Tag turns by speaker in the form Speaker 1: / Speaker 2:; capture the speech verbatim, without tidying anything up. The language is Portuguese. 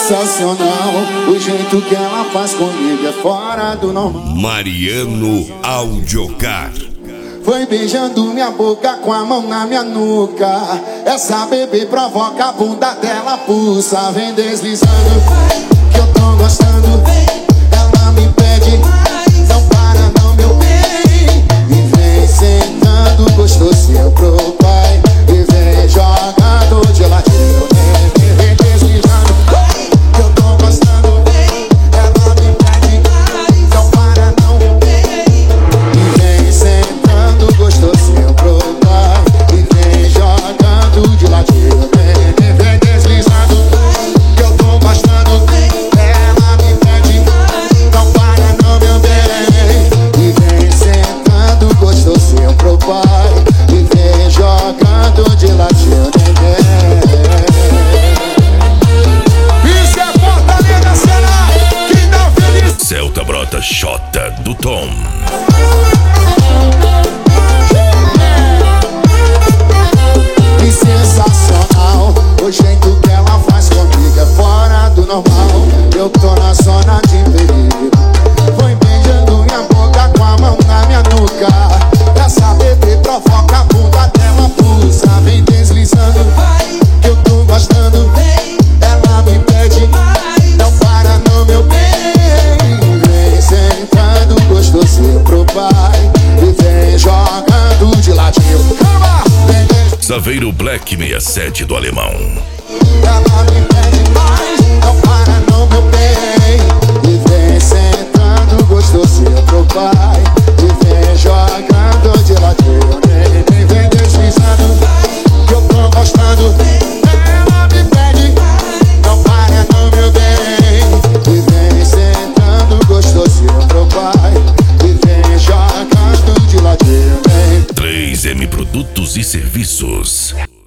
Speaker 1: sensacional. O jeito que ela faz comigo é fora do normal.
Speaker 2: Mariano Audiocar.
Speaker 1: Foi beijando minha boca com a mão na minha nuca. Essa bebê provoca, a bunda dela pulsa. Vem deslizando, que eu tô gostando. Ela me pede, não para não, meu bem. E vem sentando gostosinho pro pai. E vem jogando de ladinho. Vem deslizando, que eu tô gostando. Ela me pede, não para não, meu bem. E vem sentando gostosinho pro pai. E vem jogando de ladinho. Vem, vem deslizando, que eu tô gostando. Ela me pede, não para não, meu bem. E vem sentando gostosinho pro pai. E vem jogando de ladinho. Isso é Fortaleza, será que dá feliz?
Speaker 2: Celta brota Xota do Tom.
Speaker 1: Que sensacional, o jeito que ela faz comigo é fora do normal. Eu tô na zona de perigo. Foi beijando minha boca com a mão na minha nuca. Essa bebê provoca, a bunda dela pulsa. Vem deslizando, que eu tô gostando. Ela me pede, não para não, meu bem. Vem sentando gostosinho pro pai. E vem jogando de ladinho.
Speaker 2: Saveiro Black sessenta e sete do Alemão.
Speaker 1: Ela me pede mais, não para não, meu bem. E vem sentando gostosinho pro pai. E vem jogando de ladinho. E vem deslizando, que eu tô gostando. Ela me pede, não para não, meu bem. E vem sentando gostosinho pro pai. E vem jogando de ladinho.
Speaker 2: três M Produtos e Serviços.